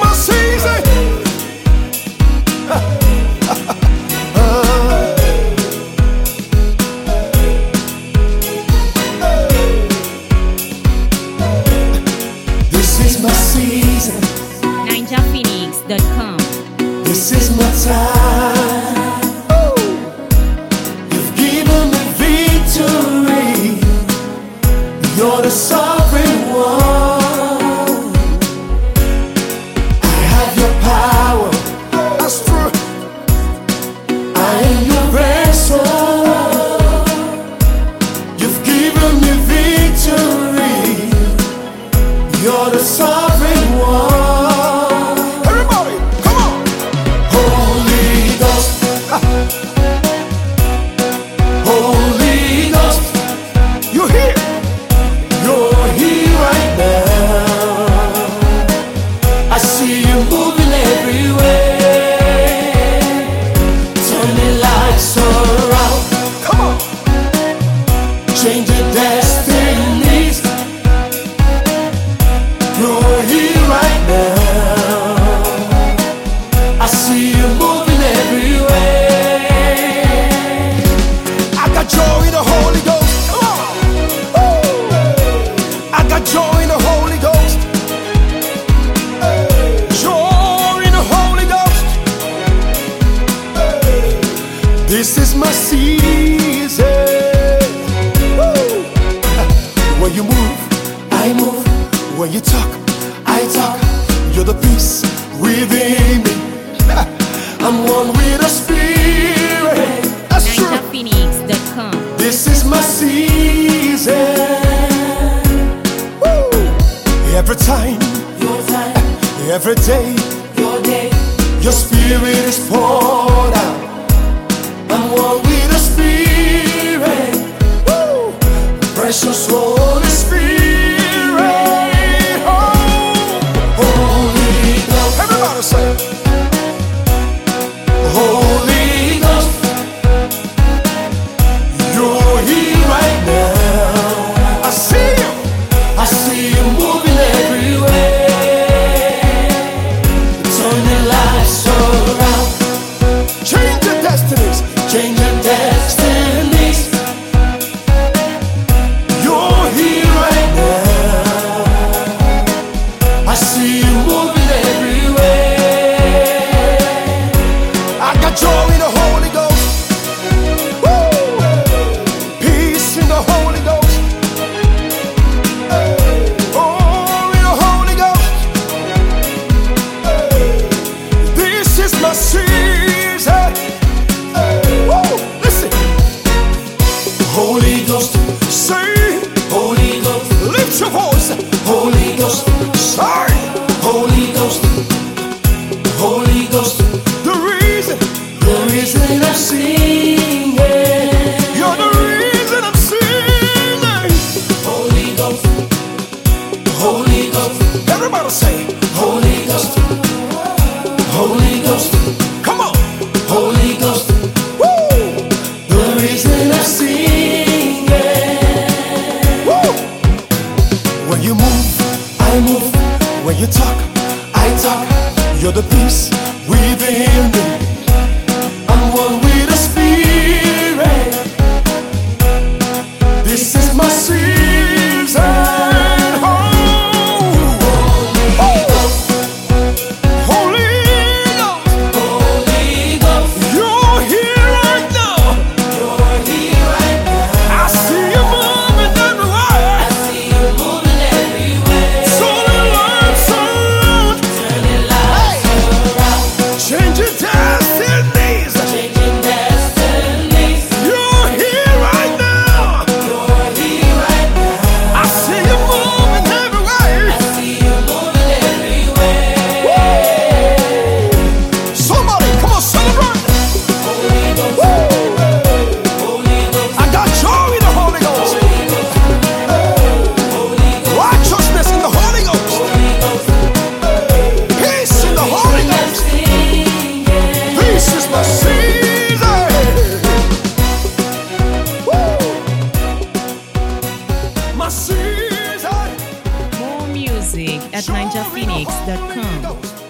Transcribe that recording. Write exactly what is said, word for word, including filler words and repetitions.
my season. This is my season. ninja phoenix dot com. This is my time. Oh. You've given me victory. You're the sovereign one. I have your power. That's true. I am your vessel. You've given me victory. You're the sovereign one. Everybody, come on. Holy Ghost. Holy Ghost. You're here. You're here right now. I see you moving everywhere. Turning lights around. Come on. Changing destinies. You're here right now. I see you moving everywhere. I got joy in the Holy Ghost. Come on. Woo. I got joy in the Holy Ghost. Joy in the Holy Ghost. This is my season. Woo. When you move, I move. When you talk, I talk. You're the peace within me. I'm one with the Spirit. That's true. ninja phoenix dot com. This is my season. Woo. Every time, Your time, every day, your day, your Spirit is poured out. I'm one with the Spirit. Woo. Precious Holy Spirit. Holy Ghost. Everybody say, Holy Ghost. You're here right now. I see you. I see you moving everywhere. Turning lives around. Changing destinies. Changing destinies. You're here right now. I see you moving everywhere. I got joy in the Holy Ghost. Woo! Peace in the Holy Ghost. Oh, in the Holy Ghost. This is my season. Woo! Listen. Holy Ghost, say. Holy Ghost, Lift your voice. Holy Ghost, Say. Holy Ghost, Holy Ghost, The reason. the reason I'm singing. You're the reason I'm singing. Holy Ghost, Holy Ghost, Everybody say, Holy Ghost, Holy Ghost, come on. Holy Ghost, Woo! the reason I'm singing. Woo! When you move, I move. When you talk, I talk. You're the peace within me. I'm one with the Spirit. This is my season. Oh, Holy Ghost, Holy Ghost, Holy Ghost, you're here right now. you're here right now. I see you moving everywhere. I see you moving everywhere. Turning lights around, Turning lives around, changing destinies. changing destinies. You're here right now. You're here right now. I see you moving everywhere. I see you moving everywhere. Somebody, come on, celebrate. Holy Ghost, Woo! Holy Ghost, I got joy in the Holy Ghost. Holy Ghost, Holy Ghost, Righteousness in the Holy Ghost. Holy Ghost. Peace in the Holy Ghost. This is my season. Woo! My season. More music at ninja phoenix dot com.